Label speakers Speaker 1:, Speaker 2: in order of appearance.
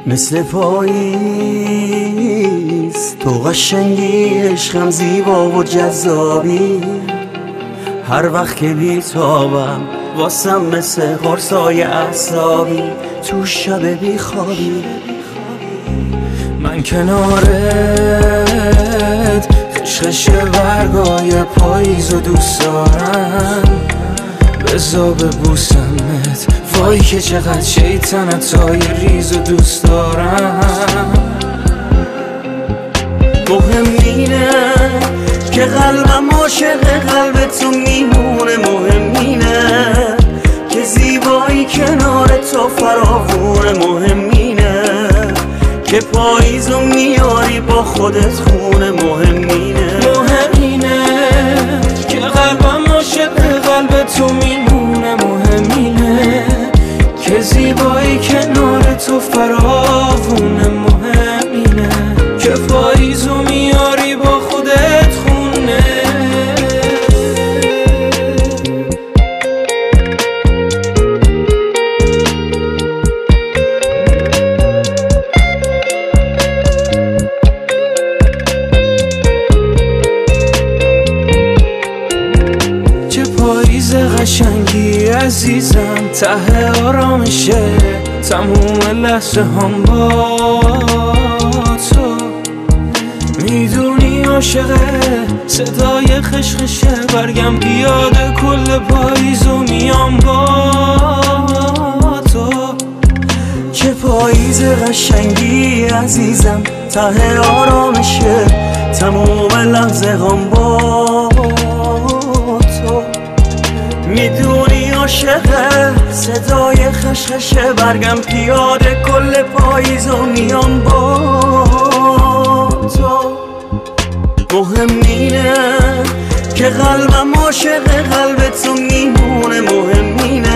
Speaker 1: مثل پاییز تو قشنگی، عشقم زیبا و جذابی. هر وقت که بیتابم واسم مثل قرصای اعصابی. تو شب بیخوابی من کنارت، خشخش برگای پاییز و دوست دارم. بزا ببوسمت، وای که چقدر شیطنتای ریز و دوست دارم. مهم اینه که قلبم عاشق قلب تو میمونه. مهم اینه که زیبایی کنار تو فراوونه. مهم اینه که پاییزو میاری با خودت خونه. مهم اینه که قلبم عاشق قلب تو میمونه. مهم اینه که زیبایی کنار تو فراوونه. مهم اینه که پاییزو میاری با خودت خونه. چه پاییز قشنگی عزیزم، ته آرامشه تموم لحظه هم با تو. میدونی عاشقه صدای خشخشه، برگم بیاده کل پاییزو میام با تو. چه پاییز قشنگی عزیزم، ته آرامشه تموم لحظه هم با تو. میدونی عاشقه صدای خشخشه، برگم پیاده کل پاییزو میام با تو. مهم اینه که قلبم عاشق قلب تو میمونه. مهم اینه